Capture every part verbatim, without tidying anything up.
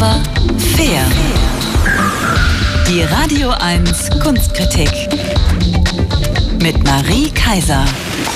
aber fair. Die Radio eins Kunstkritik mit Marie Kaiser.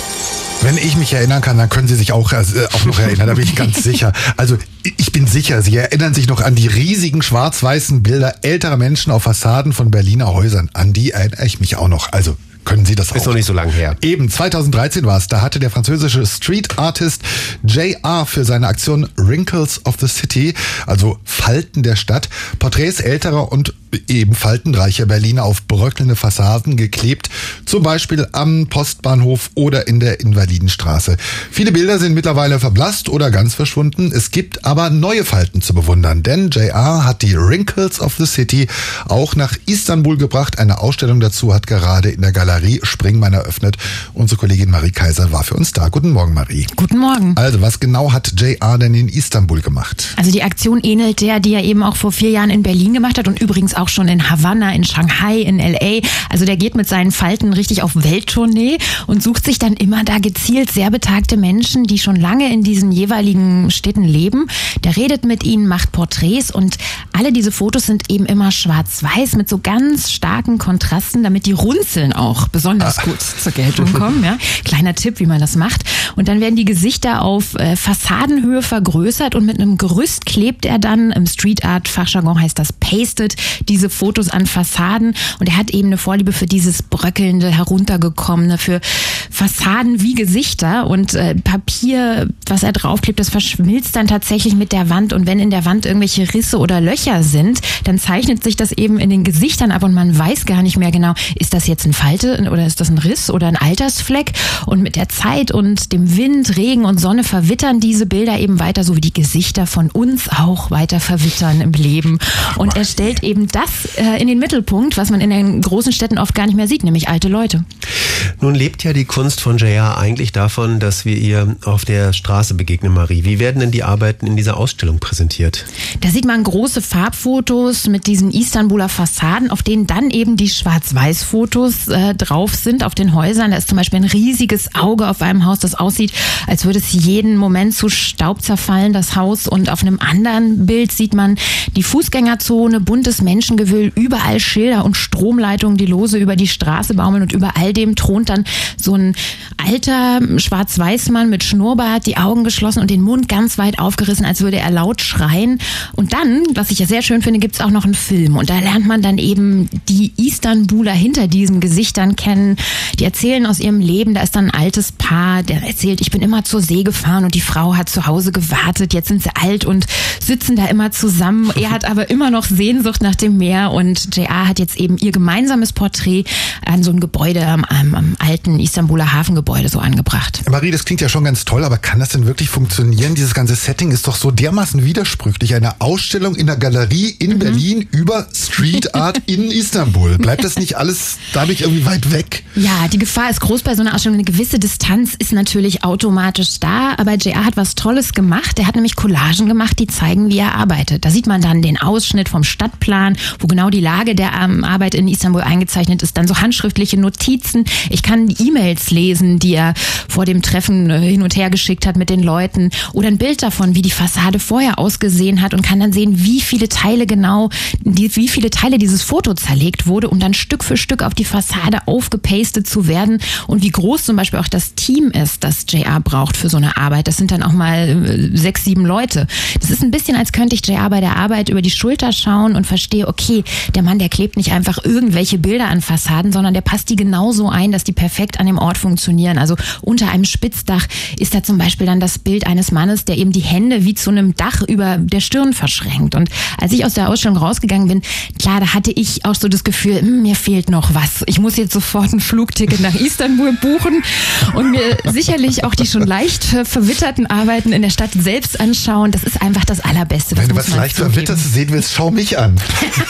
Wenn ich mich erinnern kann, dann können Sie sich auch, äh, auch noch erinnern, da bin ich ganz sicher. Also ich bin sicher, Sie erinnern sich noch an die riesigen schwarz-weißen Bilder älterer Menschen auf Fassaden von Berliner Häusern. An die erinnere ich mich auch noch. Also können Sie das auch? Ist noch nicht so lange her. Eben, zweitausenddreizehn war es. Da hatte der französische Street Artist J R für seine Aktion Wrinkles of the City, also Falten der Stadt, Porträts älterer und eben faltenreicher Berliner auf bröckelnde Fassaden geklebt, zum Beispiel am Postbahnhof oder in der Invalidenstraße. Viele Bilder sind mittlerweile verblasst oder ganz verschwunden. Es gibt aber neue Falten zu bewundern, denn J R hat die Wrinkles of the City auch nach Istanbul gebracht. Eine Ausstellung dazu hat gerade in der Galerie Springmann eröffnet. Unsere Kollegin Marie Kaiser war für uns da. Guten Morgen, Marie. Guten Morgen. Also, was genau hat J R denn in Istanbul gemacht? Also die Aktion ähnelt der, die er eben auch vor vier Jahren in Berlin gemacht hat und übrigens auch schon in Havanna, in Shanghai, in L A. Also der geht mit seinen Falten richtig auf Welttournee und sucht sich dann immer da gezielt sehr betagte Menschen, die schon lange in diesen jeweiligen Städten leben. Der redet mit ihnen, macht Porträts und alle diese Fotos sind eben immer schwarz-weiß mit so ganz starken Kontrasten, damit die Runzeln auch besonders gut zur Geltung kommen. Ja? Kleiner Tipp, wie man das macht. Und dann werden die Gesichter auf äh, Fassadenhöhe vergrößert und mit einem Gerüst klebt er dann, im Street Art Fachjargon heißt das pasted, diese Fotos an Fassaden. Und er hat eben eine Vorliebe für dieses bröckelnde, heruntergekommene, für Fassaden wie Gesichter. Und äh, Papier, was er draufklebt, das verschmilzt dann tatsächlich mit der Wand. Und wenn in der Wand irgendwelche Risse oder Löcher sind, dann zeichnet sich das eben in den Gesichtern ab und man weiß gar nicht mehr genau, ist das jetzt eine Falte oder ist das ein Riss oder ein Altersfleck? Und mit der Zeit und dem Wind, Regen und Sonne verwittern diese Bilder eben weiter, so wie die Gesichter von uns auch weiter verwittern im Leben. Und er stellt eben das äh, in den Mittelpunkt, was man in den großen Städten oft gar nicht mehr sieht, nämlich alte Leute. Nun lebt ja die Kunst von J R eigentlich davon, dass wir ihr auf der Straße begegnen, Marie. Wie werden denn die Arbeiten in dieser Ausstellung präsentiert? Da sieht man große Farbfotos mit diesen Istanbuler Fassaden, auf denen dann eben die Schwarz-Weiß-Fotos äh, drauf sind auf den Häusern. Da ist zum Beispiel ein riesiges Auge auf einem Haus, das aussieht, als würde es jeden Moment zu Staub zerfallen, das Haus. Und auf einem anderen Bild sieht man die Fußgängerzone, buntes Menschengewühl, überall Schilder und Stromleitungen, die lose über die Straße baumeln und über all dem thront dann so ein alter Schwarz-Weiß-Mann mit Schnurrbart, die Augen geschlossen und den Mund ganz weit aufgerissen, als würde er laut schreien. Und dann, was ich ja sehr schön finde, gibt es auch noch einen Film und da lernt man dann eben die Istanbuler hinter diesen Gesichtern kennen. Die erzählen aus ihrem Leben, da ist dann ein altes Paar, der erzählt, ich bin immer zur See gefahren und die Frau hat zu Hause gewartet, jetzt sind sie alt und sitzen da immer zusammen. Er hat aber immer noch Sehnsucht nach dem Meer und J R hat jetzt eben ihr gemeinsames Porträt an so ein Gebäude am, am, am alten Istanbuler Hafengebäude so angebracht. Marie, das klingt ja schon ganz toll, aber kann das denn wirklich funktionieren? Dieses ganze Setting ist doch so dermaßen widersprüchlich. Eine Ausstellung in der Galerie in mhm. Berlin über Street Art in Istanbul. Bleibt das nicht alles dadurch irgendwie weit weg? Ja, die Gefahr ist groß bei so einer Ausstellung. Eine gewisse Distanz ist natürlich automatisch da, aber J R hat was Tolles gemacht. Er hat nämlich Collagen gemacht, die zeigen, wie er arbeitet. Da sieht man dann den Ausschnitt vom Stadtplan, wo genau die Lage der ähm, Arbeit in Istanbul eingezeichnet ist. Dann so handschriftliche Notizen. Ich kann E-Mails lesen, die er vor dem Treffen äh, hin und her geschickt hat mit den Leuten. Oder ein Bild davon, wie die Fassade vorher ausgesehen hat und kann dann sehen, wie viele Teile genau, die, wie viele Teile dieses Foto zerlegt wurde, um dann Stück für Stück auf die Fassade aufgepastet zu werden und wie groß zum Beispiel auch das Team ist, das J R braucht für so eine Arbeit. Das sind dann auch mal äh, sechs, sieben Leute. Das ist ein bisschen, als könnte ich J R bei der Arbeit über die Schulter schauen und verstehe, okay, der Mann, der klebt nicht einfach irgendwelche Bilder an Fassaden, sondern der passt die genauso ein, dass die perfekt an dem Ort funktionieren. Also unter einem Spitzdach ist da zum Beispiel dann das Bild eines Mannes, der eben die Hände wie zu einem Dach über der Stirn verschränkt. Und als ich aus der Ausstellung rausgegangen bin, klar, da hatte ich auch so das Gefühl, hm, mir fehlt noch was. Ich muss jetzt sofort ein Flugticket nach Istanbul buchen und mir sicherlich auch die schon leicht verwitterten Arbeiten in der Stadt selbst anschauen. Das ist einfach das Allerbeste. Das Wenn du was leicht Verwittertes sehen willst, schau mich an.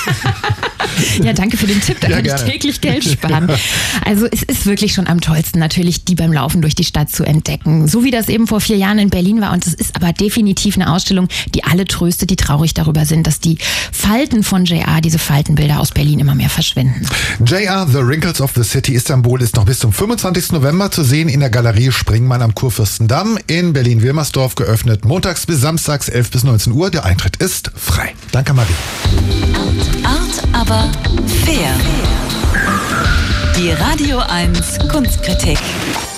Ja, danke für den Tipp, da ja, kann gerne. ich täglich Geld sparen. Also es ist wirklich schon am tollsten natürlich, die beim Laufen durch die Stadt zu entdecken. So wie das eben vor vier Jahren in Berlin war. Und es ist aber definitiv eine Ausstellung, die alle tröstet, die traurig darüber sind, dass die Falten von J R, diese Faltenbilder aus Berlin immer mehr verschwinden. J R, The Wrinkles of the City Istanbul ist noch bis zum fünfundzwanzigsten November zu sehen in der Galerie Springmann am Kurfürstendamm in Berlin-Wilmersdorf, geöffnet montags bis samstags elf bis neunzehn Uhr. Der Eintritt ist frei. Danke, Marie. Art, aber fair. Die Radio eins Kunstkritik.